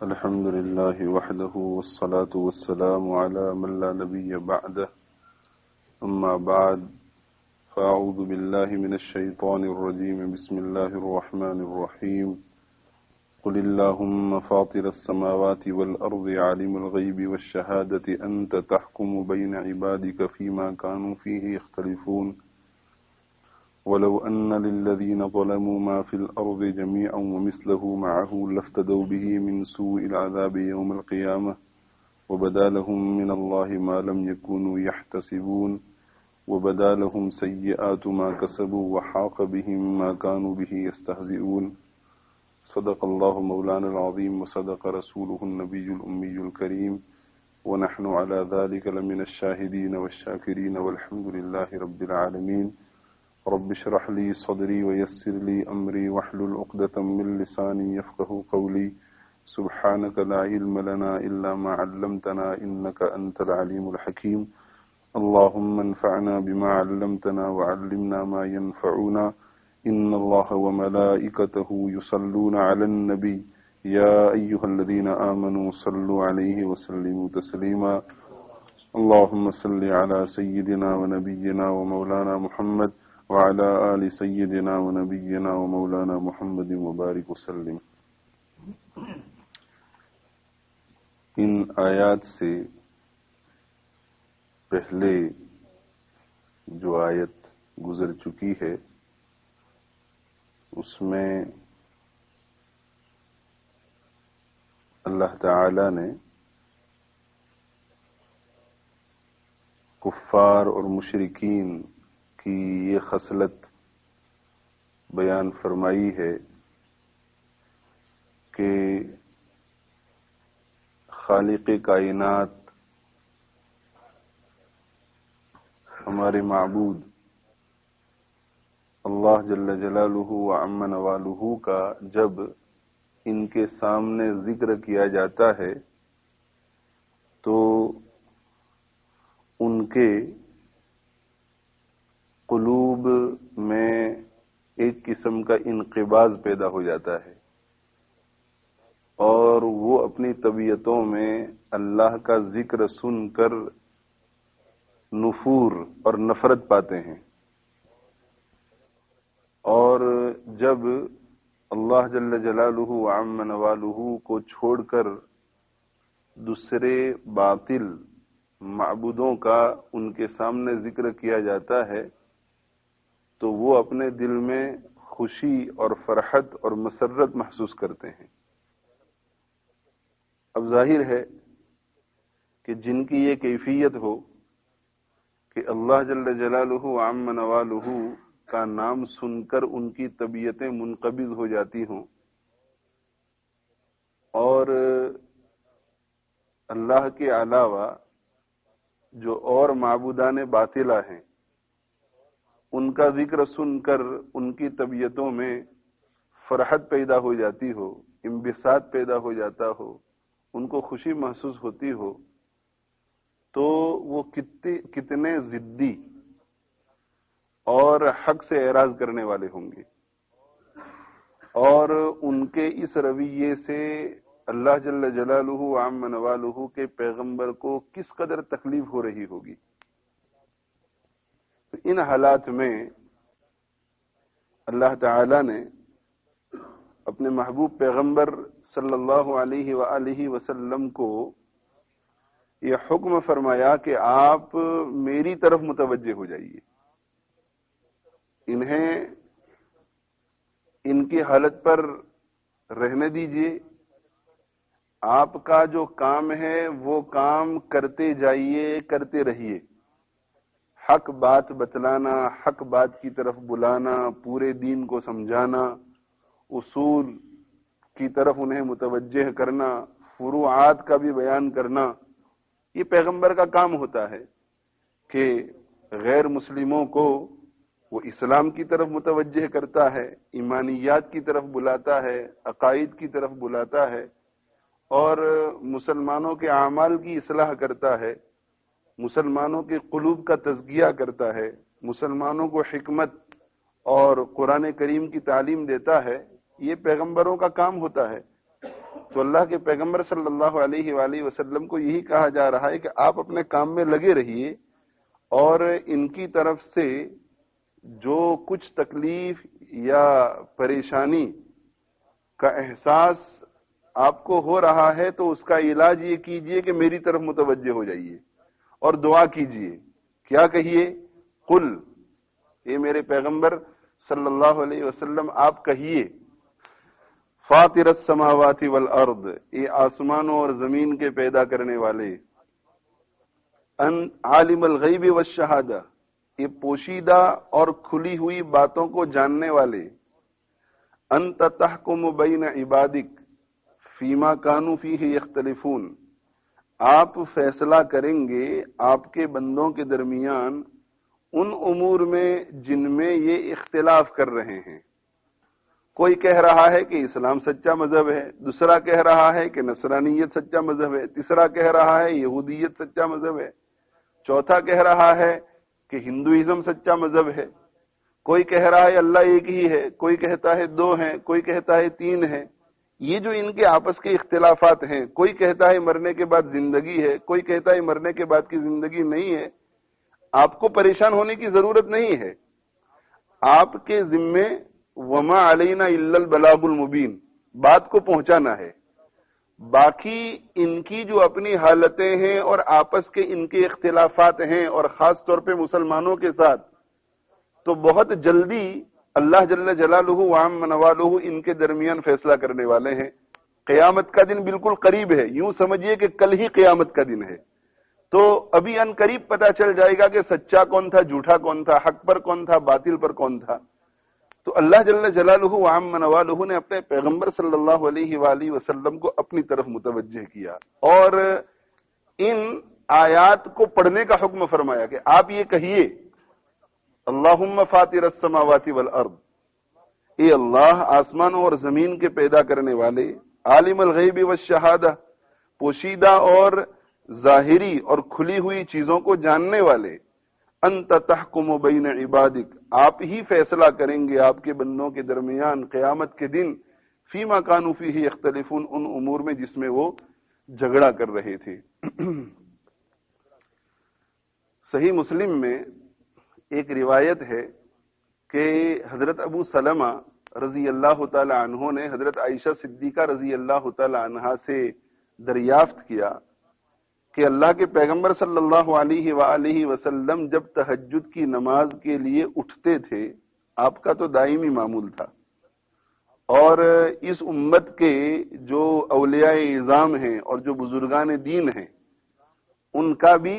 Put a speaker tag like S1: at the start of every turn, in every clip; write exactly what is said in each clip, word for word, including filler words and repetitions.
S1: الحمد لله وحده والصلاة والسلام على من لا نبي بعده أما بعد فأعوذ بالله من الشيطان الرجيم بسم الله الرحمن الرحيم قل اللهم فاطر السماوات والأرض عالم الغيب والشهادة أنت تحكم بين عبادك فيما كانوا فيه يختلفون ولو أن للذين ظلموا ما في الأرض جميعا ومثله معه لافتدوا به من سوء العذاب يوم القيامة وبدا لهم من الله ما لم يكونوا يحتسبون وبدا لهم سيئات ما كسبوا وحاق بهم ما كانوا به يستهزئون صدق الله مولانا العظيم وصدق رسوله النبي الأمي الكريم ونحن على ذلك لمن الشاهدين والشاكرين والحمد لله رب العالمين رب اشرح لي صدري ويسر لي أمري واحلل عقدة من لساني يفقهوا قولي سبحانك لا علم لنا إلا ما علمتنا إنك أنت العليم الحكيم اللهم انفعنا بما علمتنا وعلمنا ما ينفعنا إن الله وملائكته يصلون على النبي يا أيها الذين آمنوا صلوا عليه وسلموا تسليما اللهم صل على سيدنا ونبينا ومولانا محمد وعلى آل سيدنا ونبينا ومولانا محمد مبارک وسلم۔ ان آیات سے پہلے جو آیت گزر چکی ہے اس میں اللہ تعالی نے کفار اور مشرکین کی یہ خصلت بیان فرمائی ہے کہ خالق کائنات ہمارے معبود اللہ جل جلالہ و عم نوالہ کا جب ان کے سامنے ذکر کیا جاتا ہے تو ان کے قلوب میں ایک قسم کا انقباض پیدا ہو جاتا ہے اور وہ اپنی طبیعتوں میں اللہ کا ذکر سن کر نفور اور نفرت پاتے ہیں، اور جب اللہ جل جلالہ و عم نوالہ کو چھوڑ کر دوسرے باطل معبودوں کا ان کے سامنے ذکر کیا جاتا ہے تو وہ اپنے دل میں خوشی اور فرحت اور مسرت محسوس کرتے ہیں۔ اب ظاہر ہے کہ جن کی یہ کیفیت ہو کہ اللہ جل جلالہ و عم نوالہ کا نام سن کر ان کی طبیعتیں منقبض ہو جاتی ہوں اور اللہ کے علاوہ جو اور معبودان باطلہ ہیں ان کا ذکر سن کر ان کی طبیعتوں میں فرحت پیدا ہو جاتی ہو، انبساط پیدا ہو جاتا ہو، ان کو خوشی محسوس ہوتی ہو، تو وہ کتنے کتنے ضدی اور حق سے اعراض کرنے والے ہوں گے، اور ان کے اس رویے سے اللہ جل جلالہ و عم نوالہ کے پیغمبر کو کس قدر تکلیف ہو رہی ہوگی۔ ان حالات میں اللہ تعالی نے اپنے محبوب پیغمبر صلی اللہ علیہ وآلہ وسلم کو یہ حکم فرمایا کہ آپ میری طرف متوجہ ہو جائیے، انہیں ان کی حالت پر رہنے دیجیے، آپ کا جو کام ہے وہ کام کرتے جائیے، کرتے رہیے، حق بات بتلانا، حق بات کی طرف بلانا، پورے دین کو سمجھانا، اصول کی طرف انہیں متوجہ کرنا، فروعات کا بھی بیان کرنا، یہ پیغمبر کا کام ہوتا ہے کہ غیر مسلموں کو وہ اسلام کی طرف متوجہ کرتا ہے، ایمانیات کی طرف بلاتا ہے، عقائد کی طرف بلاتا ہے، اور مسلمانوں کے اعمال کی اصلاح کرتا ہے، مسلمانوں کے قلوب کا تزکیہ کرتا ہے، مسلمانوں کو حکمت اور قرآن کریم کی تعلیم دیتا ہے۔ یہ پیغمبروں کا کام ہوتا ہے تو اللہ کے پیغمبر صلی اللہ علیہ وآلہ وسلم کو یہی کہا جا رہا ہے کہ آپ اپنے کام میں لگے رہیے اور ان کی طرف سے جو کچھ تکلیف یا پریشانی کا احساس آپ کو ہو رہا ہے تو اس کا علاج یہ کیجئے کہ میری طرف متوجہ ہو جائیے اور دعا کیجئے. کیا کہیے؟ قل، اے میرے پیغمبر صلی اللہ علیہ وسلم آپ کہیے، فاطر السماوات والارض، اے آسمانوں اور زمین کے پیدا کرنے والے، ان عالم الغیب والشہادہ، یہ پوشیدہ اور کھلی ہوئی باتوں کو جاننے والے، انت تحکم بین عبادک فیما کانوا فیہ یختلفون، آپ فیصلہ کریں گے آپ کے بندوں کے درمیان ان امور میں جن میں یہ اختلاف کر رہے ہیں. کوئی کہہ رہا ہے کہ اسلام سچا مذہب ہے، دوسرا کہہ رہا ہے کہ نصرانیت سچا مذہب ہے، تیسرا کہہ رہا ہے یہودیت سچا مذہب ہے، چوتھا کہہ رہا ہے کہ ہندوازم سچا مذہب ہے، کوئی کہہ رہا ہے اللہ ایک ہی ہے، کوئی کہتا ہے دو ہیں، کوئی کہتا ہے تین ہیں. یہ جو ان کے آپس کے اختلافات ہیں، کوئی کہتا ہے مرنے کے بعد زندگی ہے، کوئی کہتا ہے مرنے کے بعد کی زندگی نہیں ہے، آپ کو پریشان ہونے کی ضرورت نہیں ہے. آپ کے ذمے وما علینا الا البلاغ المبین، بات کو پہنچانا ہے. باقی ان کی جو اپنی حالتیں ہیں اور آپس کے ان کے اختلافات ہیں، اور خاص طور پہ مسلمانوں کے ساتھ، تو بہت جلدی اللہ جل جلالہ وعم نوالہ ان کے درمیان فیصلہ کرنے والے ہیں. قیامت کا دن بالکل قریب ہے، یوں سمجھیے کہ کل ہی قیامت کا دن ہے. تو ابھی ان قریب پتہ چل جائے گا کہ سچا کون تھا، جھوٹا کون تھا، حق پر کون تھا، باطل پر کون تھا. تو اللہ جل جلالہ وعم نوالہ نے اپنے پیغمبر صلی اللہ علیہ وآلہ وسلم کو اپنی طرف متوجہ کیا اور ان آیات کو پڑھنے کا حکم فرمایا کہ آپ یہ کہیے، اللہم فاطر السماوات والارض، اے اللہ آسمانوں اور زمین کے پیدا کرنے والے، عالم الغیب والشہادہ، پوشیدہ اور ظاہری اور کھلی ہوئی چیزوں کو جاننے والے، انت تحکم بین عبادک، آپ ہی فیصلہ کریں گے آپ کے بندوں کے درمیان قیامت کے دن، فیما کانوا فیہ یختلفون، ان امور میں جس میں وہ جھگڑا کر رہے تھے. صحیح مسلم میں ایک روایت ہے کہ حضرت ابو سلمہ رضی اللہ تعالی عنہ نے حضرت عائشہ صدیقہ رضی اللہ تعالی عنہا سے دریافت کیا کہ اللہ کے پیغمبر صلی اللہ علیہ وآلہ وسلم جب تہجد کی نماز کے لیے اٹھتے تھے، آپ کا تو دائمی معمول تھا، اور اس امت کے جو اولیاء اعظام ہیں اور جو بزرگان دین ہیں، ان کا بھی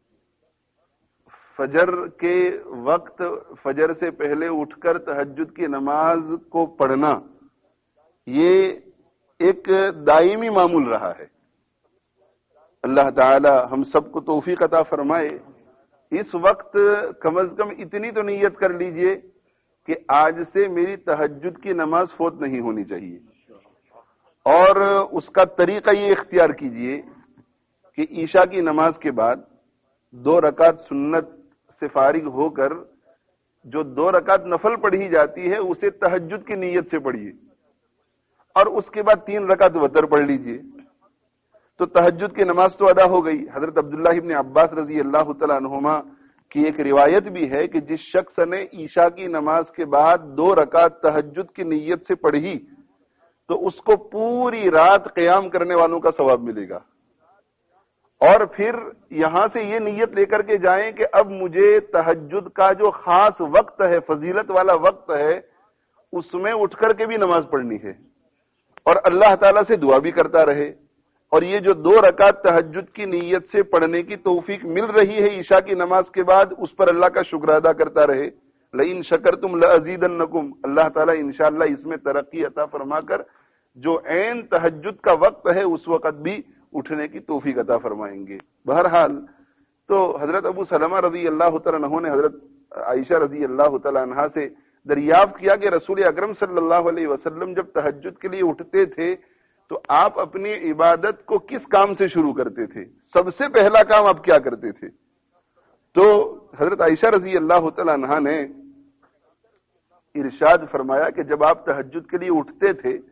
S1: فجر کے وقت فجر سے پہلے اٹھ کر تہجد کی نماز کو پڑھنا یہ ایک دائمی معمول رہا ہے. اللہ تعالی ہم سب کو توفیق عطا فرمائے. اس وقت کم از کم اتنی تو نیت کر لیجئے کہ آج سے میری تہجد کی نماز فوت نہیں ہونی چاہیے، اور اس کا طریقہ یہ اختیار کیجئے کہ عشاء کی نماز کے بعد دو رکعت سنت سے فارغ ہو کر جو دو رکعت نفل پڑھی جاتی ہے اسے تہجد کی نیت سے پڑھیے، اور اس کے بعد تین رکعت وتر پڑھ لیجئے. تو تہجد کی نماز تو ادا ہو گئی. حضرت عبداللہ ابن عباس رضی اللہ تعالیٰ عنہما کی ایک روایت بھی ہے کہ جس شخص نے عشاء کی نماز کے بعد دو رکعت تہجد کی نیت سے پڑھی تو اس کو پوری رات قیام کرنے والوں کا ثواب ملے گا. اور پھر یہاں سے یہ نیت لے کر کے جائیں کہ اب مجھے تہجد کا جو خاص وقت ہے، فضیلت والا وقت ہے، اس میں اٹھ کر کے بھی نماز پڑھنی ہے اور اللہ تعالیٰ سے دعا بھی کرتا رہے. اور یہ جو دو رکعت تہجد کی نیت سے پڑھنے کی توفیق مل رہی ہے عشاء کی نماز کے بعد، اس پر اللہ کا شکر ادا کرتا رہے. لئن شکرتم لازیدنکم، اللہ تعالیٰ انشاءاللہ اس میں ترقی عطا فرما کر جو عین تہجد کا وقت ہے اس وقت بھی اٹھنے کی توفیق عطا فرمائیں گے. بہرحال تو حضرت ابو سلمہ رضی اللہ تعالیٰ عنہ نے حضرت عائشہ رضی اللہ تعالیٰ عنہا سے دریافت کیا کہ رسول اکرم صلی اللہ علیہ وسلم جب تہجد کے لیے اٹھتے تھے تو آپ اپنی عبادت کو کس کام سے شروع کرتے تھے؟ سب سے پہلا کام آپ کیا کرتے تھے؟ تو حضرت عائشہ رضی اللہ تعالیٰ عنہا نے ارشاد فرمایا کہ جب آپ تہجد کے لیے اٹھتے تھے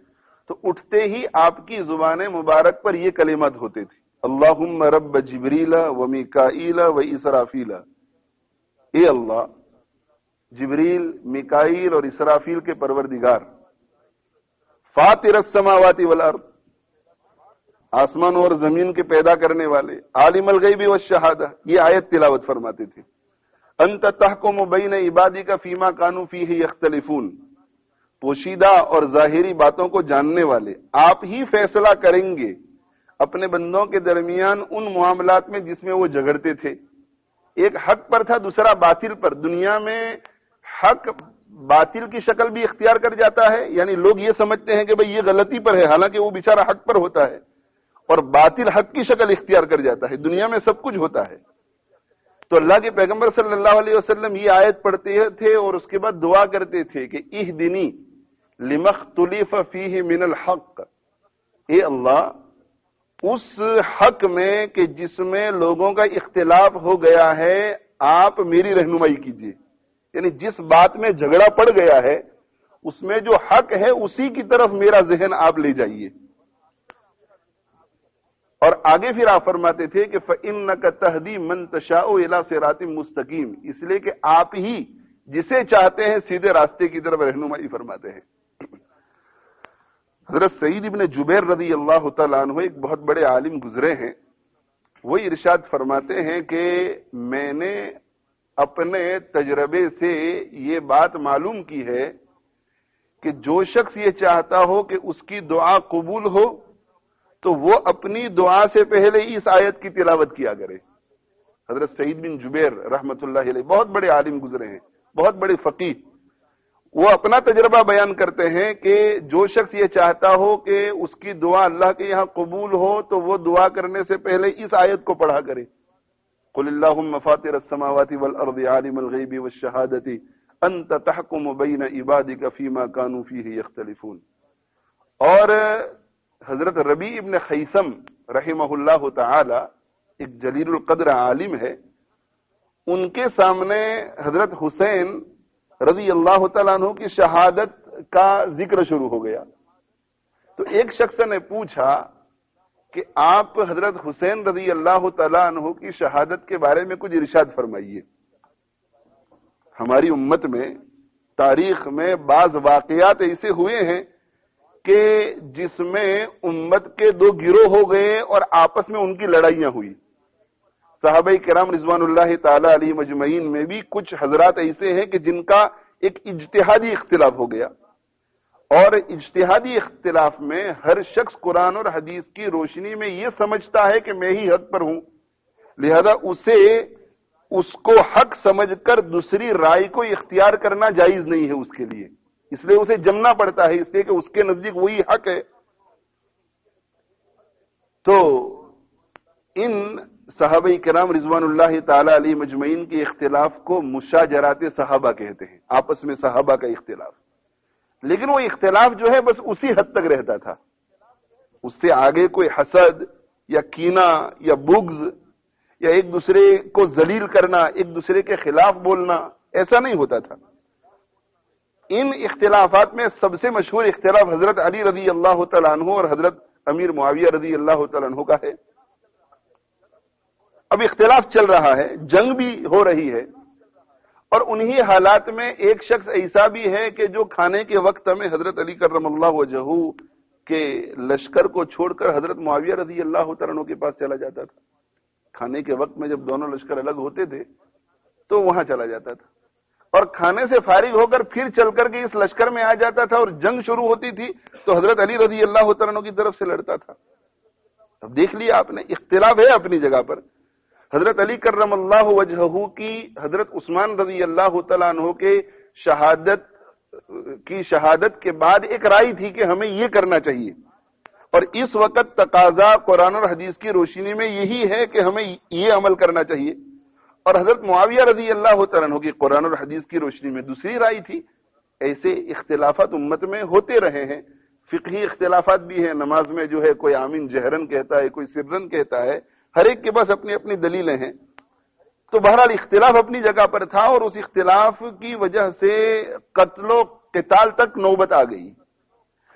S1: تو اٹھتے ہی آپ کی زبان مبارک پر یہ کلمات ہوتے تھے، اللہم رب جبریل و میکائیل و اسرافیل، اے اللہ جبریل، میکائیل اور اسرافیل کے پروردگار، فاطر السماوات والارض، آسمان اور زمین کے پیدا کرنے والے، عالم الغیب والشہادہ، یہ آیت تلاوت فرماتے تھے۔ انت تحکم بین عبادک فیما کانوا فیہ یختلفون، پوشیدہ اور ظاہری باتوں کو جاننے والے، آپ ہی فیصلہ کریں گے اپنے بندوں کے درمیان ان معاملات میں جس میں وہ جھگڑتے تھے۔ ایک حق پر تھا، دوسرا باطل پر۔ دنیا میں حق باطل کی شکل بھی اختیار کر جاتا ہے، یعنی لوگ یہ سمجھتے ہیں کہ بھئی یہ غلطی پر ہے، حالانکہ وہ بیچارہ حق پر ہوتا ہے، اور باطل حق کی شکل اختیار کر جاتا ہے۔ دنیا میں سب کچھ ہوتا ہے۔ تو اللہ کے پیغمبر صلی اللہ علیہ وسلم یہ آیت پڑھتے تھے اور اس کے بعد دعا کرتے تھے کہ اہدنی لما اختلف فیہ من الحق، اے اللہ اس حق میں کہ جس میں لوگوں کا اختلاف ہو گیا ہے آپ میری رہنمائی کیجیے، یعنی جس بات میں جھگڑا پڑ گیا ہے اس میں جو حق ہے اسی کی طرف میرا ذہن آپ لے جائیے۔ اور آگے پھر آپ فرماتے تھے کہ فَإِنَّكَ تَهْدِي مَن تَشَاءُ إِلَىٰ صِرَاطٍ مُسْتَقِيمٍ، اس لیے کہ آپ ہی جسے چاہتے ہیں سیدھے راستے کی طرف رہنمائی فرماتے ہیں۔ حضرت سعید ابن جبیر رضی اللہ تعالیٰ عنہ ایک بہت بڑے عالم گزرے ہیں، وہ ارشاد فرماتے ہیں کہ میں نے اپنے تجربے سے یہ بات معلوم کی ہے کہ جو شخص یہ چاہتا ہو کہ اس کی دعا قبول ہو تو وہ اپنی دعا سے پہلے اس آیت کی تلاوت کیا کرے۔ حضرت سعید بن جبیر رحمت اللہ علیہ بہت بڑے عالم گزرے ہیں، بہت بڑے فقیہ، وہ اپنا تجربہ بیان کرتے ہیں کہ جو شخص یہ چاہتا ہو کہ اس کی دعا اللہ کے یہاں قبول ہو تو وہ دعا کرنے سے پہلے اس آیت کو پڑھا کرے، قل اللہم فاطر السماوات والارض عالم الغیب والشہادۃ انت تحکم بین عبادک فیما کانوا فیہ یختلفون۔ اور حضرت ربیع ابن خیثم رحمہ اللہ تعالی ایک جلیل القدر عالم ہے، ان کے سامنے حضرت حسین رضی اللہ تعالیٰ عنہ کی شہادت کا ذکر شروع ہو گیا۔ تو ایک شخص نے پوچھا کہ آپ حضرت حسین رضی اللہ تعالیٰ عنہ کی شہادت کے بارے میں کچھ ارشاد فرمائیے۔ ہماری امت میں تاریخ میں بعض واقعات ایسے ہوئے ہیں کہ جس میں امت کے دو گروہ ہو گئے اور آپس میں ان کی لڑائیاں ہوئی۔ صحابہ کرام رضوان اللہ تعالی علیہ مجمعین میں بھی کچھ حضرات ایسے ہیں کہ جن کا ایک اجتہادی اختلاف ہو گیا، اور اجتہادی اختلاف میں ہر شخص قرآن اور حدیث کی روشنی میں یہ سمجھتا ہے کہ میں ہی حق پر ہوں، لہذا اسے اس کو حق سمجھ کر دوسری رائے کو اختیار کرنا جائز نہیں ہے اس کے لیے، اس لیے اسے جمنا پڑتا ہے، اس لیے کہ اس کے نزدیک وہی حق ہے۔ تو ان صحابہ کرام رضوان اللہ تعالی علیہ مجمعین کے اختلاف کو مشاجرات صحابہ کہتے ہیں، آپس میں صحابہ کا اختلاف، لیکن وہ اختلاف جو ہے بس اسی حد تک رہتا تھا، اس سے آگے کوئی حسد یا کینہ یا بغض یا ایک دوسرے کو ذلیل کرنا، ایک دوسرے کے خلاف بولنا، ایسا نہیں ہوتا تھا۔ ان اختلافات میں سب سے مشہور اختلاف حضرت علی رضی اللہ تعالیٰ عنہ اور حضرت امیر معاویہ رضی اللہ تعالیٰ عنہ کا ہے۔ اب اختلاف چل رہا ہے، جنگ بھی ہو رہی ہے، اور انہی حالات میں ایک شخص ایسا بھی ہے کہ جو کھانے کے وقت میں حضرت علی کرم اللہ وجہہ کے لشکر کو چھوڑ کر حضرت معاویہ رضی اللہ تعالیٰ عنہ کے پاس چلا جاتا تھا۔ کھانے کے وقت میں جب دونوں لشکر الگ ہوتے تھے تو وہاں چلا جاتا تھا، اور کھانے سے فارغ ہو کر پھر چل کر کے اس لشکر میں آ جاتا تھا، اور جنگ شروع ہوتی تھی تو حضرت علی رضی اللہ تعالیٰ عنہ کی طرف سے لڑتا تھا۔ اب دیکھ لیا آپ نے، اختلاف ہے اپنی جگہ پر۔ حضرت علی کرم اللہ وجہہ کی حضرت عثمان رضی اللہ تعالیٰ عنہ کے شہادت کی شہادت کے بعد ایک رائے تھی کہ ہمیں یہ کرنا چاہیے، اور اس وقت تقاضا قرآن اور حدیث کی روشنی میں یہی ہے کہ ہمیں یہ عمل کرنا چاہیے، اور حضرت معاویہ رضی اللہ تعالیٰ عنہ کی قرآن اور حدیث کی روشنی میں دوسری رائے تھی۔ ایسے اختلافات امت میں ہوتے رہے ہیں، فقہی اختلافات بھی ہیں، نماز میں جو ہے کوئی آمین جہرن کہتا ہے، کوئی سرن کہتا ہے، ہر ایک کے پاس اپنی اپنی دلیلیں ہیں۔ تو بہرحال اختلاف اپنی جگہ پر تھا، اور اس اختلاف کی وجہ سے قتل و قتال تک نوبت آ گئی،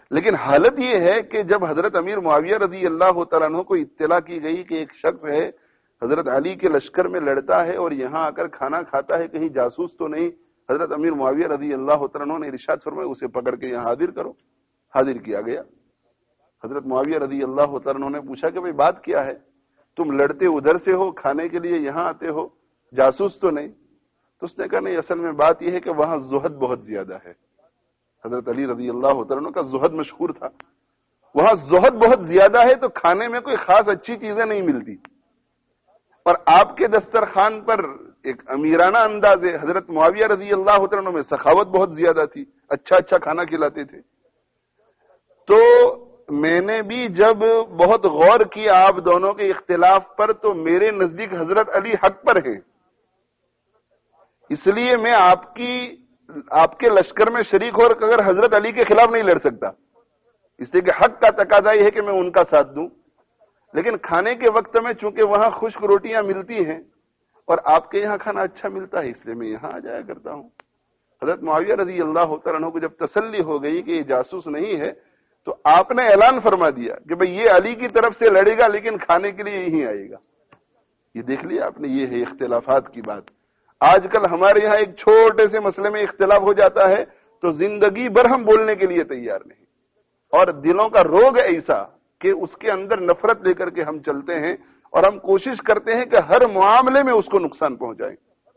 S1: لیکن حالت یہ ہے کہ جب حضرت امیر معاویہ رضی اللہ تعالیٰ عنہ کو اطلاع کی گئی کہ ایک شخص ہے حضرت علی کے لشکر میں لڑتا ہے اور یہاں آ کر کھانا کھاتا ہے، کہیں جاسوس تو نہیں، حضرت امیر معاویہ رضی اللہ تعالیٰ عنہ نے ارشاد فرمایا اسے پکڑ کے یہاں حاضر کرو۔ حاضر کیا گیا۔ حضرت معاویہ رضی اللہ تعالیٰ عنہ نے پوچھا کہ بھئی بات کیا ہے، تم لڑتے ادھر سے ہو، کھانے کے لیے یہاں آتے ہو، جاسوس تو نہیں؟ تو اس نے کہا نہیں، اصل میں بات یہ ہے کہ وہاں زہد بہت زیادہ ہے۔ حضرت علی رضی اللہ تعالیٰ عنہ کا زہد مشہور تھا، وہاں زہد بہت زیادہ ہے تو کھانے میں کوئی خاص اچھی چیزیں نہیں ملتی، اور آپ کے دسترخوان پر ایک امیرانہ انداز ہے، حضرت معاویہ رضی اللہ تعالیٰ عنہ میں سخاوت بہت زیادہ تھی، اچھا اچھا کھانا کھلاتے تھے۔ تو میں نے بھی جب بہت غور کیا آپ دونوں کے اختلاف پر، تو میرے نزدیک حضرت علی حق پر ہیں، اس لیے میں آپ کی آپ کے لشکر میں شریک ہو اگر حضرت علی کے خلاف نہیں لڑ سکتا، اس لیے کہ حق کا تقاضا یہ ہے کہ میں ان کا ساتھ دوں، لیکن کھانے کے وقت میں چونکہ وہاں خشک روٹیاں ملتی ہیں اور آپ کے یہاں کھانا اچھا ملتا ہے، اس لیے میں یہاں آ جایا کرتا ہوں۔ حضرت معاویہ رضی اللہ تعالیٰ عنہ کو جب تسلی ہو گئی کہ یہ جاسوس نہیں ہے، تو آپ نے اعلان فرما دیا کہ بھئی یہ علی کی طرف سے لڑے گا لیکن کھانے کے لیے یہیں آئے گا۔ یہ دیکھ لیا آپ نے، یہ ہے اختلافات کی بات۔ آج کل ہمارے یہاں ایک چھوٹے سے مسئلے میں اختلاف ہو جاتا ہے تو زندگی بھر ہم بولنے کے لیے تیار نہیں، اور دلوں کا روگ ایسا کہ اس کے اندر نفرت لے کر کے ہم چلتے ہیں، اور ہم کوشش کرتے ہیں کہ ہر معاملے میں اس کو نقصان پہنچائیں،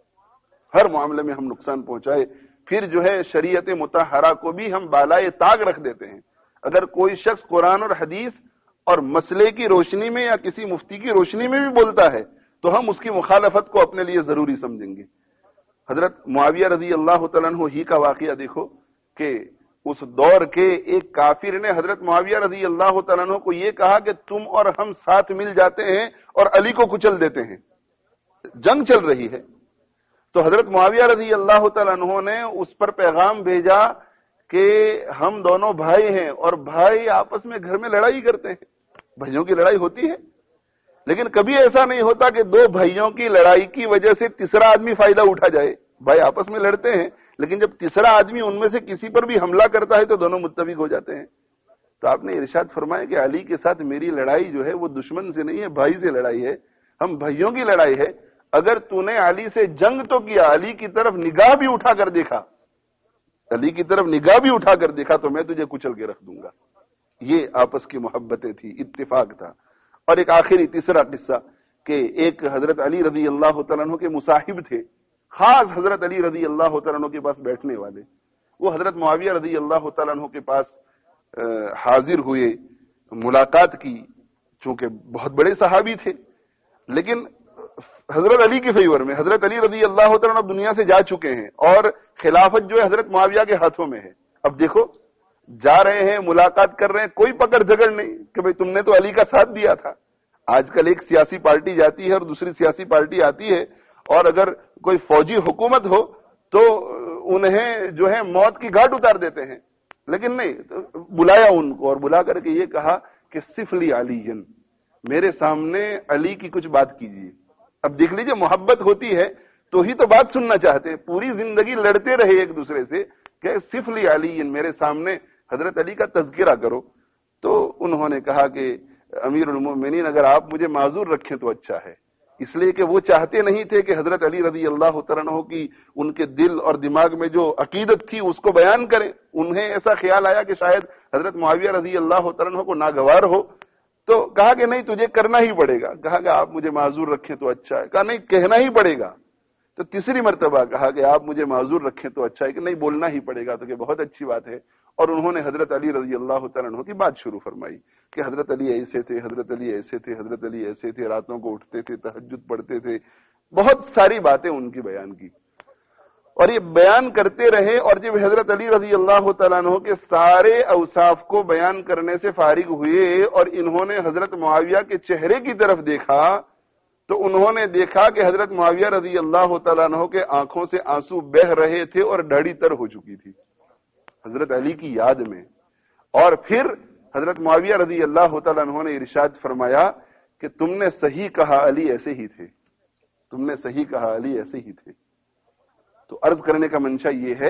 S1: ہر معاملے میں ہم نقصان پہنچائے، پھر جو ہے شریعت مطہرہ کو بھی ہم بالائے طاق رکھ دیتے ہیں۔ اگر کوئی شخص قرآن اور حدیث اور مسئلے کی روشنی میں یا کسی مفتی کی روشنی میں بھی بولتا ہے تو ہم اس کی مخالفت کو اپنے لیے ضروری سمجھیں گے۔ حضرت معاویہ رضی اللہ تعالیٰ عنہ ہی کا واقعہ دیکھو کہ اس دور کے ایک کافر نے حضرت معاویہ رضی اللہ تعالیٰ عنہ کو یہ کہا کہ تم اور ہم ساتھ مل جاتے ہیں اور علی کو کچل دیتے ہیں، جنگ چل رہی ہے۔ تو حضرت معاویہ رضی اللہ تعالیٰ عنہ نے اس پر پیغام بھیجا کہ ہم دونوں بھائی ہیں اور بھائی آپس میں گھر میں لڑائی کرتے ہیں، بھائیوں کی لڑائی ہوتی ہے، لیکن کبھی ایسا نہیں ہوتا کہ دو بھائیوں کی لڑائی کی وجہ سے تیسرا آدمی فائدہ اٹھا جائے۔ بھائی آپس میں لڑتے ہیں، لیکن جب تیسرا آدمی ان میں سے کسی پر بھی حملہ کرتا ہے تو دونوں متفق ہو جاتے ہیں۔ تو آپ نے ارشاد فرمایا کہ علی کے ساتھ میری لڑائی جو ہے وہ دشمن سے نہیں ہے، بھائی سے لڑائی ہے، ہم بھائیوں کی لڑائی ہے۔ اگر تو نے علی سے جنگ تو کیا، علی کی طرف نگاہ بھی اٹھا کر دیکھا، علی کی طرف نگاہ بھی اٹھا کر دیکھا تو میں تجھے کچل کے رکھ دوں گا۔ یہ آپس کی محبتیں تھی، اتفاق تھا۔ اور ایک آخری تیسرا قصہ کہ ایک حضرت علی رضی اللہ تعالیٰ عنہ کے مصاحب تھے، خاص حضرت علی رضی اللہ تعالیٰ عنہ کے پاس بیٹھنے والے، وہ حضرت معاویہ رضی اللہ تعالیٰ عنہ کے پاس حاضر ہوئے، ملاقات کی، چونکہ بہت بڑے صحابی تھے، لیکن حضرت علی کے فیور میں، حضرت علی رضی اللہ تعالیٰ عنہ دنیا سے جا چکے ہیں اور خلافت جو ہے حضرت معاویہ کے ہاتھوں میں ہے۔ اب دیکھو جا رہے ہیں، ملاقات کر رہے ہیں، کوئی پکڑ جھگڑ نہیں کہ بھئی تم نے تو علی کا ساتھ دیا تھا۔ آج کل ایک سیاسی پارٹی جاتی ہے اور دوسری سیاسی پارٹی آتی ہے، اور اگر کوئی فوجی حکومت ہو تو انہیں جو ہے موت کی گھاٹ اتار دیتے ہیں، لیکن نہیں، بلایا ان کو اور بلا کر کے یہ کہا کہ صف لی علی، میرے سامنے علی کی کچھ بات کیجیے۔ اب دیکھ لیجئے، محبت ہوتی ہے تو ہی تو بات سننا چاہتے ہیں، پوری زندگی لڑتے رہے ایک دوسرے سے کہ صف لی علی، میرے سامنے حضرت علی کا تذکرہ کرو۔ تو انہوں نے کہا کہ امیر المومنین اگر آپ مجھے معذور رکھیں تو اچھا ہے، اس لیے کہ وہ چاہتے نہیں تھے کہ حضرت علی رضی اللہ تعالیٰ عنہ کی ان کے دل اور دماغ میں جو عقیدت تھی اس کو بیان کریں۔ انہیں ایسا خیال آیا کہ شاید حضرت معاویہ رضی اللہ تعالیٰ عنہ کو ناگوار ہو، تو کہا کہ نہیں تجھے کرنا ہی پڑے گا۔ کہا کہ آپ مجھے معذور رکھیں تو اچھا ہے، کہا نہیں کہنا ہی پڑے گا۔ تو تیسری مرتبہ کہا کہ آپ مجھے معذور رکھیں تو اچھا ہے، کہ نہیں بولنا ہی پڑے گا، تو کہ بہت اچھی بات ہے۔ اور انہوں نے حضرت علی رضی اللہ تعالیٰ عنہ کی بات شروع فرمائی کہ حضرت علی ایسے تھے، حضرت علی ایسے تھے، حضرت علی ایسے تھے، راتوں کو اٹھتے تھے، تہجد پڑھتے تھے، بہت ساری باتیں ان کی بیان کی۔ اور یہ بیان کرتے رہے، اور جب حضرت علی رضی اللہ تعالیٰ عنہ کے سارے اوصاف کو بیان کرنے سے فارغ ہوئے اور انہوں نے حضرت معاویہ کے چہرے کی طرف دیکھا تو انہوں نے دیکھا کہ حضرت معاویہ رضی اللہ تعالیٰ عنہ کے آنکھوں سے آنسو بہہ رہے تھے اور داڑھی تر ہو چکی تھی حضرت علی کی یاد میں۔ اور پھر حضرت معاویہ رضی اللہ تعالیٰ عنہ نے ارشاد فرمایا کہ تم نے صحیح کہا، علی ایسے ہی تھے، تم نے صحیح کہا، علی ایسے ہی تھے۔ تو عرض کرنے کا منشا یہ ہے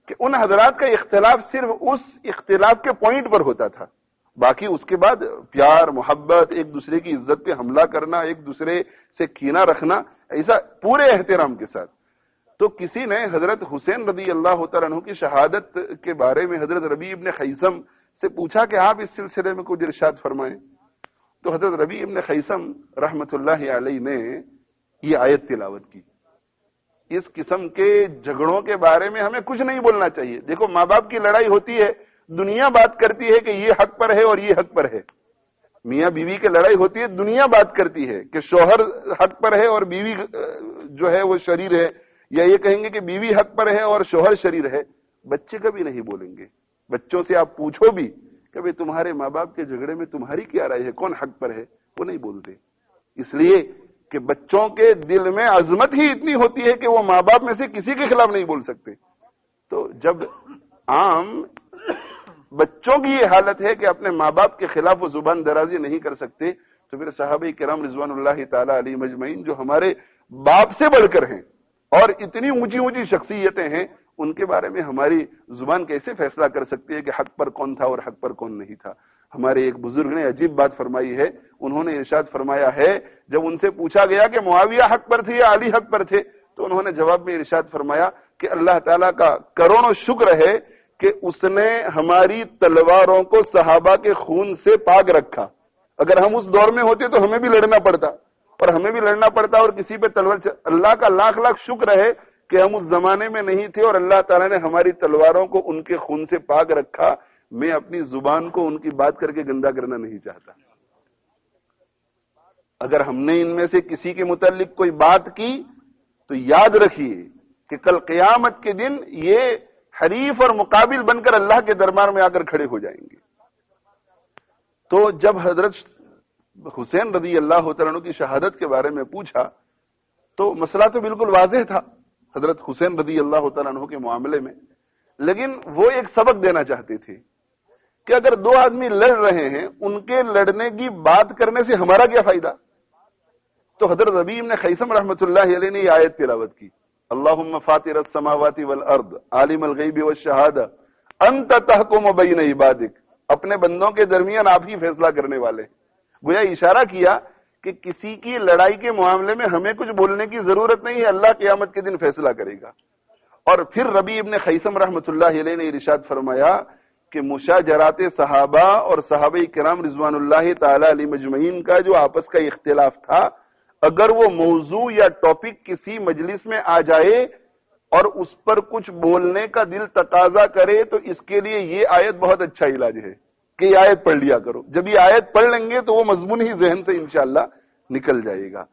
S1: کہ ان حضرات کا اختلاف صرف اس اختلاف کے پوائنٹ پر ہوتا تھا، باقی اس کے بعد پیار محبت، ایک دوسرے کی عزت پہ حملہ کرنا، ایک دوسرے سے کینہ رکھنا، ایسا پورے احترام کے ساتھ۔ تو کسی نے حضرت حسین رضی اللہ تعالیٰ عنہ کی شہادت کے بارے میں حضرت ربیع ابن خیثم سے پوچھا کہ آپ اس سلسلے میں کچھ ارشاد فرمائیں، تو حضرت ربیع ابن خیثم رحمت اللہ علیہ نے یہ آیت تلاوت کی، اس قسم کے جھگڑوں کے بارے میں ہمیں کچھ نہیں بولنا چاہیے۔ دیکھو ماں باپ کی لڑائی ہوتی ہے، دنیا بات کرتی ہے کہ یہ حق پر ہے اور یہ حق پر ہے، میاں بیوی کی لڑائی ہوتی ہے، دنیا بات کرتی ہے کہ شوہر حق پر ہے اور بیوی جو ہے وہ شریر ہے، یا یہ کہیں گے کہ بیوی حق پر ہے اور شوہر شریر ہے۔ بچے کبھی نہیں بولیں گے، بچوں سے آپ پوچھو بھی کہ بھئی تمہارے ماں باپ کے جھگڑے میں تمہاری کیا رائے ہے، کون حق پر ہے، وہ نہیں بولتے، اس لیے کہ بچوں کے دل میں عظمت ہی اتنی ہوتی ہے کہ وہ ماں باپ میں سے کسی کے خلاف نہیں بول سکتے۔ تو جب عام بچوں کی یہ حالت ہے کہ اپنے ماں باپ کے خلاف وہ زبان درازی نہیں کر سکتے، تو پھر صحابہ کرام رضوان اللہ تعالی علیہم اجمعین جو ہمارے باپ سے بڑھ کر ہیں اور اتنی اونچی اونچی شخصیتیں ہیں، ان کے بارے میں ہماری زبان کیسے فیصلہ کر سکتی ہے کہ حق پر کون تھا اور حق پر کون نہیں تھا۔ ہمارے ایک بزرگ نے عجیب بات فرمائی ہے، انہوں نے ارشاد فرمایا ہے، جب ان سے پوچھا گیا کہ معاویہ حق پر تھے یا علی حق پر تھے، تو انہوں نے جواب میں ارشاد فرمایا کہ اللہ تعالیٰ کا کروڑوں شکر ہے کہ اس نے ہماری تلواروں کو صحابہ کے خون سے پاک رکھا، اگر ہم اس دور میں ہوتے تو ہمیں بھی لڑنا پڑتا اور ہمیں بھی لڑنا پڑتا اور کسی پہ تلوار چ... اللہ کا لاکھ لاکھ شکر ہے کہ ہم اس زمانے میں نہیں تھے اور اللہ تعالیٰ نے ہماری تلواروں کو ان کے خون سے پاک رکھا۔ میں اپنی زبان کو ان کی بات کر کے گندا کرنا نہیں چاہتا۔ اگر ہم نے ان میں سے کسی کے متعلق کوئی بات کی تو یاد رکھیے کہ کل قیامت کے دن یہ حریف اور مقابل بن کر اللہ کے دربار میں آ کر کھڑے ہو جائیں گے۔ تو جب حضرت حسین رضی اللہ تعالیٰ عنہ کی شہادت کے بارے میں پوچھا تو مسئلہ تو بالکل واضح تھا حضرت حسین رضی اللہ تعالیٰ عنہ کے معاملے میں، لیکن وہ ایک سبق دینا چاہتے تھے کہ اگر دو آدمی لڑ رہے ہیں، ان کے لڑنے کی بات کرنے سے ہمارا کیا فائدہ؟ تو حضرت ربیع نے خیثم رحمۃ اللہ علیہ نے یہ آیت تلاوت کی، اللہم فاطر السماوات والارض عالم الغیب والشہادہ انت تحکم بین عبادک، اپنے بندوں کے درمیان آپ ہی فیصلہ کرنے والے۔ گویا اشارہ کیا کہ کسی کی لڑائی کے معاملے میں ہمیں کچھ بولنے کی ضرورت نہیں ہے، اللہ قیامت کے دن فیصلہ کرے گا۔ اور پھر ربیع ابن خیثم رحمۃ اللہ علیہ نے ارشاد فرمایا کہ مشاجرات صحابہ اور صحابہ کرام رضوان اللہ تعالی علیہ مجمعین کا جو آپس کا اختلاف تھا، اگر وہ موضوع یا ٹاپک کسی مجلس میں آ جائے اور اس پر کچھ بولنے کا دل تقاضا کرے تو اس کے لیے یہ آیت بہت اچھا علاج ہے کہ یہ آیت پڑھ لیا کرو۔ جب یہ آیت پڑھ لیں گے تو وہ مضمون ہی ذہن سے انشاءاللہ نکل جائے گا۔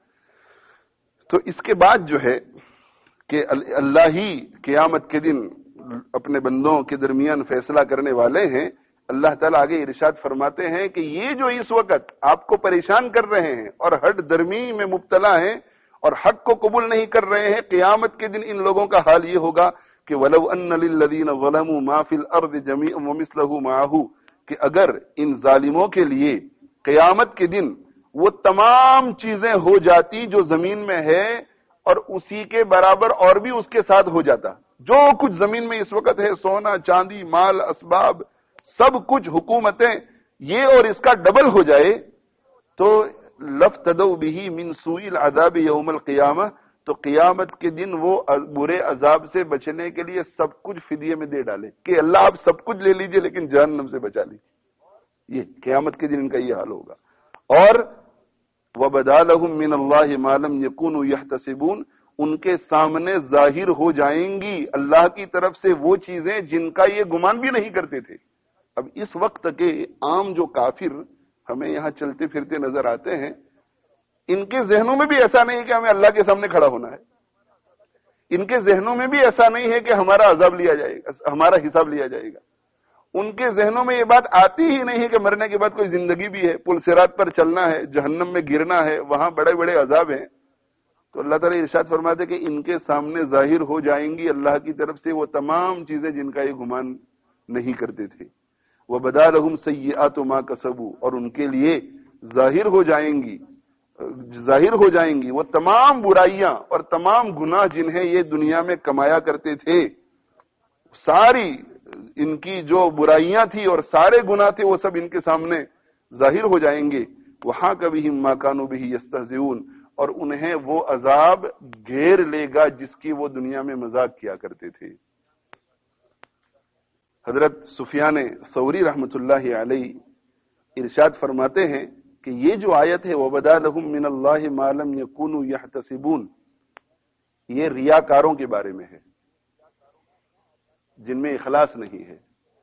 S1: تو اس کے بعد جو ہے کہ اللہ ہی قیامت کے دن اپنے بندوں کے درمیان فیصلہ کرنے والے ہیں۔ اللہ تعالیٰ آگے ارشاد فرماتے ہیں کہ یہ جو اس وقت آپ کو پریشان کر رہے ہیں اور ہٹ درمی میں مبتلا ہیں اور حق کو قبول نہیں کر رہے ہیں، قیامت کے دن ان لوگوں کا حال یہ ہوگا کہ وَلَوْ أَنَّ لِلَّذِينَ ظَلَمُوا مَا فِي الْأَرْضِ جَمِيعًا وَمِثْلَهُ مَعَهُ، کہ اگر ان ظالموں کے لیے قیامت کے دن وہ تمام چیزیں ہو جاتی جو زمین میں ہے اور اسی کے برابر اور بھی اس کے ساتھ ہو جاتا، جو کچھ زمین میں اس وقت ہے، سونا چاندی مال اسباب سب کچھ، حکومتیں، یہ اور اس کا ڈبل ہو جائے تو لَفْتَدَوْا بِهِ مِنْ سُوءِ الْعَذَابِ يَوْمَ الْقِيَامَةِ، تو قیامت کے دن وہ برے عذاب سے بچنے کے لیے سب کچھ فدیے میں دے ڈالے کہ اللہ آپ سب کچھ لے لیجئے لیکن جہنم سے بچا لیجئے۔ یہ قیامت کے دن ان کا یہ حال ہوگا۔ اور وَبَدَا لَهُم مِّنَ اللَّهِ مَا لَمْ يَكُونُوا يَحْتَسِبُونَ، ان کے سامنے ظاہر ہو جائیں گی اللہ کی طرف سے وہ چیزیں جن کا یہ گمان بھی نہیں کرتے تھے۔ اب اس وقت کے عام جو کافر ہمیں یہاں چلتے پھرتے نظر آتے ہیں، ان کے ذہنوں میں بھی ایسا نہیں کہ ہمیں اللہ کے سامنے کھڑا ہونا ہے، ان کے ذہنوں میں بھی ایسا نہیں ہے کہ ہمارا عذاب لیا جائے گا، ہمارا حساب لیا جائے گا۔ ان کے ذہنوں میں یہ بات آتی ہی نہیں ہے کہ مرنے کے بعد کوئی زندگی بھی ہے، پل صراط پر چلنا ہے، جہنم میں گرنا ہے، وہاں بڑے بڑے عذاب ہیں۔ تو اللہ تعالیٰ ارشاد فرماتے کہ ان کے سامنے ظاہر ہو جائیں گی اللہ کی طرف سے وہ تمام چیزیں جن کا یہ گمان نہیں کرتے تھے۔ وَبَدَا لَهُمْ سَيِّئَاتُ مَا كَسَبُوا، اور ان کے لیے ظاہر ہو جائیں گی ظاہر ہو جائیں گی وہ تمام برائیاں اور تمام گناہ جنہیں یہ دنیا میں کمایا کرتے تھے۔ ساری ان کی جو برائیاں تھی اور سارے گناہ تھے وہ سب ان کے سامنے ظاہر ہو جائیں گے. وہاں کبھی ما کانوا بہ یستہزئون، اور انہیں وہ عذاب گھیر لے گا جس کی وہ دنیا میں مذاق کیا کرتے تھے. حضرت سفیان ثوری رحمۃ اللہ علیہ ارشاد فرماتے ہیں کہ یہ جو آیت ہے وَبَدَا لَهُم مِّنَ اللَّهِ مَا لَمْ يَكُونُوا يَحْتَسِبُونَ، یہ ریاکاروں کے بارے میں ہے جن میں اخلاص نہیں ہے.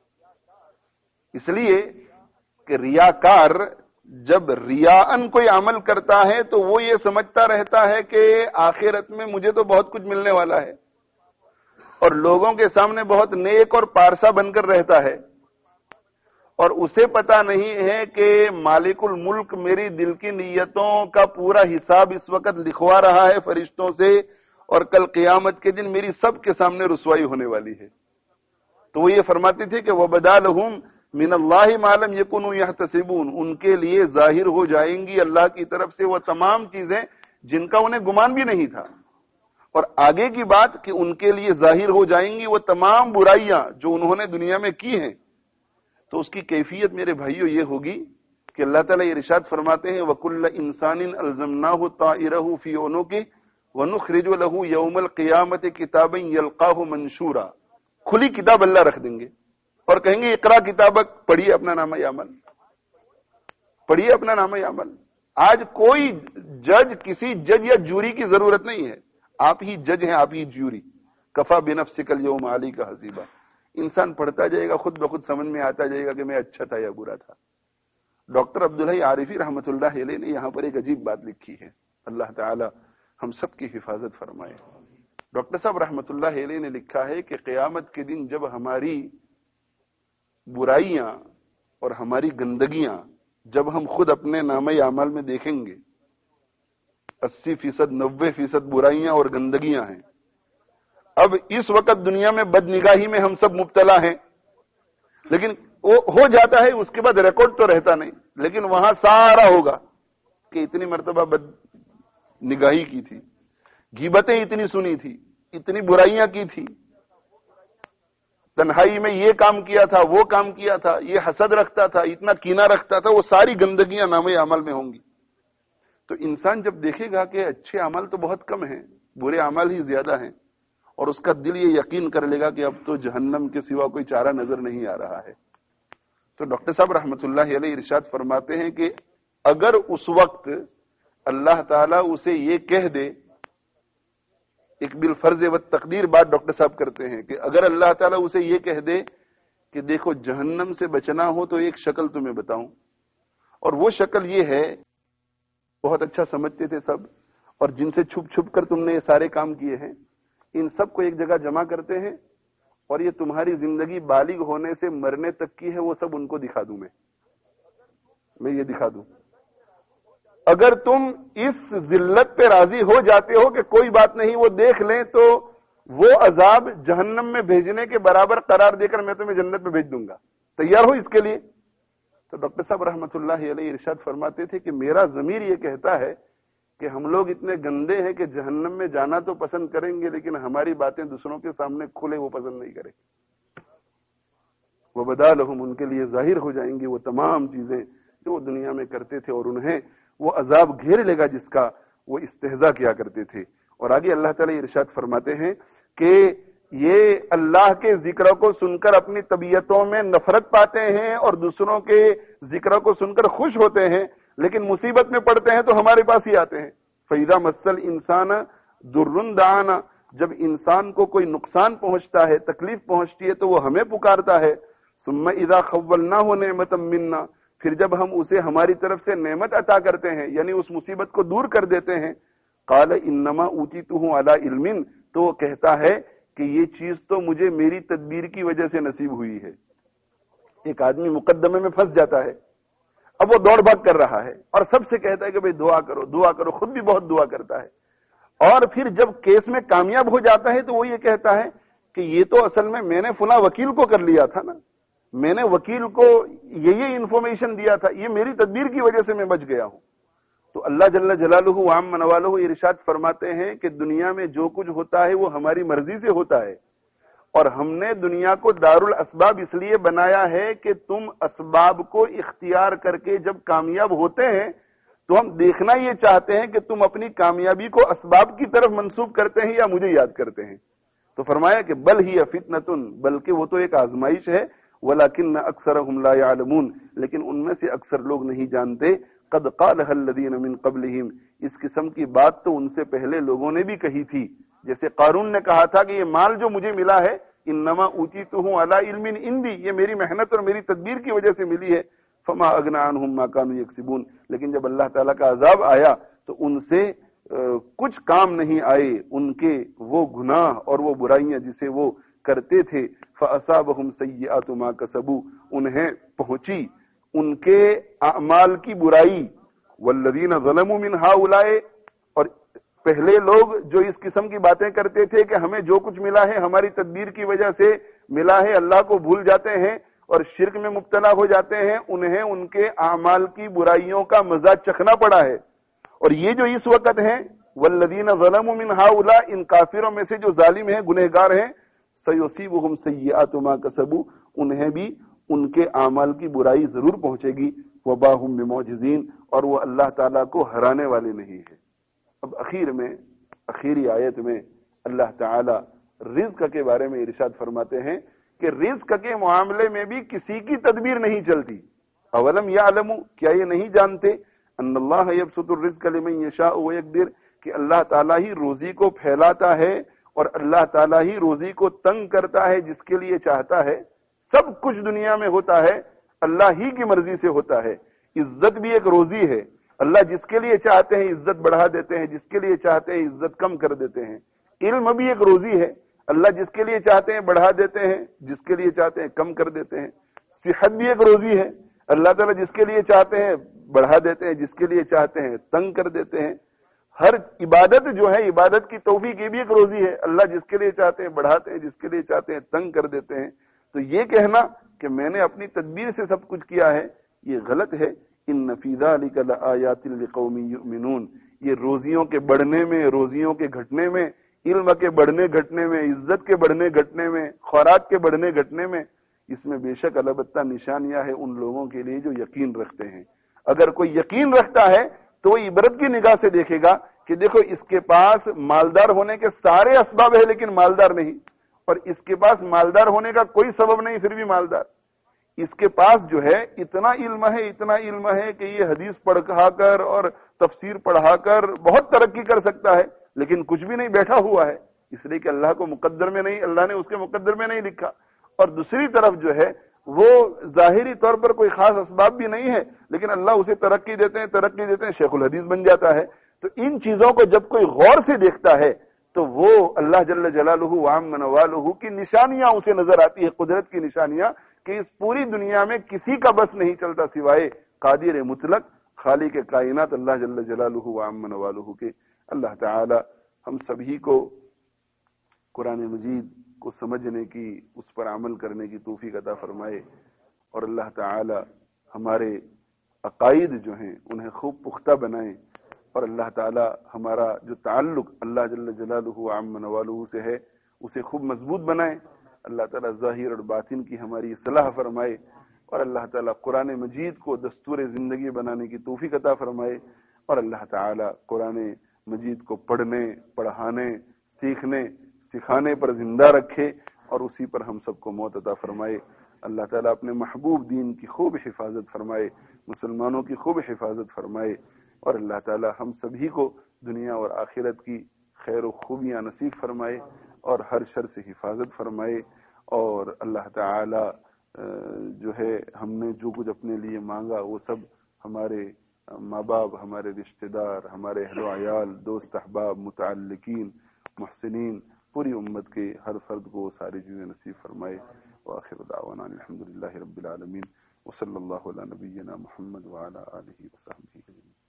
S1: اس لیے کہ ریاکار جب ریاءن کوئی عمل کرتا ہے تو وہ یہ سمجھتا رہتا ہے کہ آخرت میں مجھے تو بہت کچھ ملنے والا ہے، اور لوگوں کے سامنے بہت نیک اور پارسا بن کر رہتا ہے، اور اسے پتا نہیں ہے کہ مالک الملک میری دل کی نیتوں کا پورا حساب اس وقت لکھوا رہا ہے فرشتوں سے، اور کل قیامت کے دن میری سب کے سامنے رسوائی ہونے والی ہے. تو وہ یہ فرماتے تھے کہ وَبَدَا لَهُم مِّنَ اللَّهِ مَا لَمْ يَكُونُوا يَحْتَسِبُونَ، ان کے لیے ظاہر ہو جائیں گی اللہ کی طرف سے وہ تمام چیزیں جن کا انہیں گمان بھی نہیں تھا. اور آگے کی بات کہ ان کے لیے ظاہر ہو جائیں گی وہ تمام برائیاں جو انہوں نے دنیا میں کی ہیں. تو اس کی کیفیت میرے بھائیوں یہ ہوگی کہ اللہ تعالیٰ یہ ارشاد فرماتے ہیں وَكُلَّ إِنسَانٍ أَلْزَمْنَاهُ طَائِرَهُ فِي عُنُقِهِ وَنُخْرِجُ لَهُ يَوْمَ الْقِيَامَةِ كِتَابًا يَلْقَاهُ مَنشُورًا. کھلی کتاب اللہ رکھ دیں گے اور کہیں گے اقرا کتابک، پڑھیے اپنا نامہ عمل، پڑھیے اپنا نامہ عمل. آج کوئی جج، کسی جج یا جوری کی ضرورت نہیں ہے، آپ ہی جج ہیں، آپ ہی جوری. کفا بنفسک الیوم علیک حسیبا. انسان پڑھتا جائے گا، خود بخود سمجھ میں آتا جائے گا کہ میں اچھا تھا یا برا تھا. ڈاکٹر عبدالحی عارفی رحمۃ اللہ علیہ نے یہاں پر ایک عجیب بات لکھی ہے، اللہ تعالی ہم سب کی حفاظت فرمائے. ڈاکٹر صاحب رحمۃ اللہ علیہ نے لکھا ہے کہ قیامت کے دن جب ہماری برائیاں اور ہماری گندگیاں جب ہم خود اپنے نامہ اعمال میں دیکھیں گے، اسی فیصد نوے فیصد برائیاں اور گندگیاں ہیں. اب اس وقت دنیا میں بد نگاہی میں ہم سب مبتلا ہیں، لیکن وہ ہو جاتا ہے، اس کے بعد ریکارڈ تو رہتا نہیں، لیکن وہاں سارا ہوگا کہ اتنی مرتبہ بد نگاہی کی تھی، غیبتیں اتنی سنی تھی، اتنی برائیاں کی تھی، تنہائی میں یہ کام کیا تھا، وہ کام کیا تھا، یہ حسد رکھتا تھا، اتنا کینہ رکھتا تھا. وہ ساری گندگیاں نامہ عمل میں ہوں گی. تو انسان جب دیکھے گا کہ اچھے عمل تو بہت کم ہیں، برے عمل ہی زیادہ ہیں، اور اس کا دل یہ یقین کر لے گا کہ اب تو جہنم کے سوا کوئی چارہ نظر نہیں آ رہا ہے. تو ڈاکٹر صاحب رحمۃ اللہ علیہ ارشاد فرماتے ہیں کہ اگر اس وقت اللہ تعالیٰ اسے یہ کہہ دے، ایک بالفرض و تقدیر بات ڈاکٹر صاحب کرتے ہیں کہ اگر اللہ تعالیٰ اسے یہ کہہ دے کہ دیکھو جہنم سے بچنا ہو تو ایک شکل تمہیں بتاؤں، اور وہ شکل یہ ہے، بہت اچھا سمجھتے تھے سب، اور جن سے چھپ چھپ کر تم نے یہ سارے کام کیے ہیں، ان سب کو ایک جگہ جمع کرتے ہیں، اور یہ تمہاری زندگی بالغ ہونے سے مرنے تک کی ہے، وہ سب ان کو دکھا دوں، میں میں یہ دکھا دوں. اگر تم اس ذلت پہ راضی ہو جاتے ہو کہ کوئی بات نہیں وہ دیکھ لیں، تو وہ عذاب جہنم میں بھیجنے کے برابر قرار دے کر میں تمہیں جنت میں بھیج دوں گا، تیار ہو اس کے لیے. تو ڈاکٹر صاحب رحمۃ اللہ علیہ ارشاد فرماتے تھے کہ میرا ضمیر یہ کہتا ہے کہ ہم لوگ اتنے گندے ہیں کہ جہنم میں جانا تو پسند کریں گے، لیکن ہماری باتیں دوسروں کے سامنے کھلے وہ پسند نہیں کریں. وَبَدَا لَهُمْ، ان کے لیے ظاہر ہو جائیں گی وہ تمام چیزیں جو وہ دنیا میں کرتے تھے، اور انہیں وہ عذاب گھیر لے گا جس کا وہ استہزاء کیا کرتے تھے. اور آگے اللہ تعالیٰ ارشاد فرماتے ہیں کہ یہ اللہ کے ذکر کو سن کر اپنی طبیعتوں میں نفرت پاتے ہیں اور دوسروں کے ذکر کو سن کر خوش ہوتے ہیں، لیکن مصیبت میں پڑتے ہیں تو ہمارے پاس ہی آتے ہیں. فَإِذَا مَسَّ الْإِنسَانَ ضُرٌّ دَعَانَا، جب انسان کو کوئی نقصان پہنچتا ہے، تکلیف پہنچتی ہے تو وہ ہمیں پکارتا ہے. ثُمَّ إِذَا خَوَّلْنَاهُ نِعْمَةً مِنَّا، پھر جب ہم اسے ہماری طرف سے نعمت عطا کرتے ہیں، یعنی اس مصیبت کو دور کر دیتے ہیں، قَالَ إِنَّمَا أُوتِيتُهُ عَلَى عِلْمٍ، تو وہ کہتا ہے کہ یہ چیز تو مجھے میری تدبیر کی وجہ سے نصیب ہوئی ہے. ایک آدمی مقدمے میں پھنس جاتا ہے، اب وہ دوڑ بھاگ کر رہا ہے اور سب سے کہتا ہے کہ بھئی دعا کرو دعا کرو، خود بھی بہت دعا کرتا ہے، اور پھر جب کیس میں کامیاب ہو جاتا ہے تو وہ یہ کہتا ہے کہ یہ تو اصل میں میں نے فلاں وکیل کو کر لیا تھا نا، میں نے وکیل کو یہ یہ انفارمیشن دیا تھا، یہ میری تدبیر کی وجہ سے میں بچ گیا ہوں. تو اللہ جل جلالہ وعم نوالہ ارشاد فرماتے ہیں کہ دنیا میں جو کچھ ہوتا ہے وہ ہماری مرضی سے ہوتا ہے،
S2: اور ہم نے دنیا کو دارالاسباب اس لیے بنایا ہے کہ تم اسباب کو اختیار کر کے جب کامیاب ہوتے ہیں تو ہم دیکھنا یہ چاہتے ہیں کہ تم اپنی کامیابی کو اسباب کی طرف منسوب کرتے ہیں یا مجھے یاد کرتے ہیں. تو فرمایا کہ بل ہی فتنتن، بلکہ وہ تو ایک آزمائش ہے، ولکن اکثرهم لا يعلمون، لیکن ان میں سے اکثر لوگ نہیں جانتے. قد قالها الذين من قبلهم، اس قسم کی بات تو ان سے پہلے لوگوں نے بھی کہی تھی. جیسے قارون نے کہا تھا کہ یہ مال جو مجھے ملا ہے انما اوتیتہ علی علم عندی، یہ میری محنت اور میری تدبیر کی وجہ سے ملی ہے. فما اغنى عنهم ما كانوا يكسبون، لیکن جب اللہ تعالیٰ کا عذاب آیا تو ان سے کچھ کام نہیں آئے ان کے وہ گناہ اور وہ برائیاں جسے وہ کرتے تھے. فاصابهم سیئات ما کسبوا، انہیں پہنچی ان کے اعمال کی برائی. والذین ظلموا من هؤلاء، اور پہلے لوگ جو اس قسم کی باتیں کرتے تھے کہ ہمیں جو کچھ ملا ہے ہماری تدبیر کی وجہ سے ملا ہے، اللہ کو بھول جاتے ہیں اور شرک میں مبتلا ہو جاتے ہیں، انہیں ان کے اعمال کی برائیوں کا مزہ چکھنا پڑا ہے. اور یہ جو اس وقت ہیں والذین ظلموا من هؤلاء، ان کافروں میں سے جو ظالم ہیں گنہگار ہیں، سیصیبهم سیئات ما کسبوا، انہیں بھی ان کے اعمال کی برائی ضرور پہنچے گی. وما هم بمعجزین، اور وہ اللہ تعالیٰ کو ہرانے والے نہیں ہیں. اب اخیر میں اخیری آیت میں اللہ تعالی رزق کے بارے میں ارشاد فرماتے ہیں کہ رزق کے معاملے میں بھی کسی کی تدبیر نہیں چلتی. اولم یعلموا، کیا یہ نہیں جانتے، ان اللہ یبسط الرزق لمن یشاء ویقدر، کہ اللہ تعالیٰ ہی روزی کو پھیلاتا ہے اور اللہ تعالیٰ ہی روزی کو تنگ کرتا ہے جس کے لیے چاہتا ہے. سب کچھ دنیا میں ہوتا ہے اللہ ہی کی مرضی سے ہوتا ہے. عزت بھی ایک روزی ہے، اللہ جس کے لیے چاہتے ہیں عزت بڑھا دیتے ہیں، جس کے لیے چاہتے ہیں عزت کم کر دیتے ہیں. علم بھی ایک روزی ہے، اللہ جس کے لیے چاہتے ہیں بڑھا دیتے ہیں، جس کے لیے چاہتے ہیں کم کر دیتے ہیں. صحت بھی ایک روزی ہے، اللہ تعالیٰ جس کے لیے چاہتے ہیں بڑھا دیتے ہیں، جس کے لیے چاہتے ہیں تنگ کر دیتے ہیں. ہر عبادت جو ہے، عبادت کی توفیق یہ بھی ایک روزی ہے، اللہ جس کے لیے چاہتے ہیں بڑھاتے ہیں، جس کے لیے چاہتے ہیں تنگ کر دیتے ہیں. تو یہ کہنا کہ میں نے اپنی تدبیر سے سب کچھ کیا ہے یہ غلط ہے. ان فی ذلک لآیات لقوم یؤمنون، یہ روزیوں کے بڑھنے میں، روزیوں کے گھٹنے میں، علم کے بڑھنے گھٹنے میں، عزت کے بڑھنے گھٹنے میں، خوراک کے بڑھنے گھٹنے میں، اس میں بے شک البتہ نشانیاں ہیں ان لوگوں کے لیے جو یقین رکھتے ہیں. اگر کوئی یقین رکھتا ہے تو وہ عبرت کی نگاہ سے دیکھے گا کہ دیکھو اس کے پاس مالدار ہونے کے سارے اسباب ہیں لیکن مالدار نہیں، اور اس کے پاس مالدار ہونے کا کوئی سبب نہیں پھر بھی مالدار. اس کے پاس جو ہے اتنا علم ہے، اتنا علم ہے کہ یہ حدیث پڑھا کر اور تفسیر پڑھا کر بہت ترقی کر سکتا ہے، لیکن کچھ بھی نہیں، بیٹھا ہوا ہے، اس لیے کہ اللہ کو مقدر میں نہیں، اللہ نے اس کے مقدر میں نہیں لکھا. اور دوسری طرف جو ہے وہ ظاہری طور پر کوئی خاص اسباب بھی نہیں ہے لیکن اللہ اسے ترقی دیتے ہیں ترقی دیتے ہیں شیخ الحدیث بن جاتا ہے. تو ان چیزوں کو جب کوئی غور سے دیکھتا ہے تو وہ اللہ جل جلالہ وعم نوالہ کی نشانیاں اسے نظر آتی ہے، قدرت کی نشانیاں، کہ اس پوری دنیا میں کسی کا بس نہیں چلتا سوائے قادر مطلق خالق کائنات اللہ جل جلالہ وعم نوالہ کے. اللہ تعالی ہم سبھی کو قرآن مجید کو سمجھنے کی، اس پر عمل کرنے کی توفیق عطا فرمائے، اور اللہ تعالی ہمارے عقائد جو ہیں انہیں خوب پختہ بنائیں، اور اللہ تعالی ہمارا جو تعلق اللہ جل جلالہ وعم نوالہ سے ہے اسے خوب مضبوط بنائیں. اللہ تعالی ظاہر اور باطن کی ہماری اصلاح فرمائے، اور اللہ تعالی قرآن مجید کو دستور زندگی بنانے کی توفیق عطا فرمائے، اور اللہ تعالی قرآن مجید کو پڑھنے، پڑھانے، سیکھنے، سکھانے پر زندہ رکھے اور اسی پر ہم سب کو موت عطا فرمائے. اللہ تعالیٰ اپنے محبوب دین کی خوب حفاظت فرمائے، مسلمانوں کی خوب حفاظت فرمائے، اور اللہ تعالیٰ ہم سبھی کو دنیا اور آخرت کی خیر و خوبیاں نصیب فرمائے اور ہر شر سے حفاظت فرمائے. اور اللہ تعالیٰ جو ہے ہم نے جو کچھ اپنے لیے مانگا وہ سب ہمارے ماں باپ، ہمارے رشتہ دار، ہمارے اہل و عیال، دوست احباب، متعلقین، محسنین، پوری امت کے ہر فرد کو ساری چیزیں نصیب فرمائے. وآخر دعوانا الحمدللہ رب العالمین، وصلی اللہ علی نبینا محمد وعلی آلہ وصحبہ اجمعین.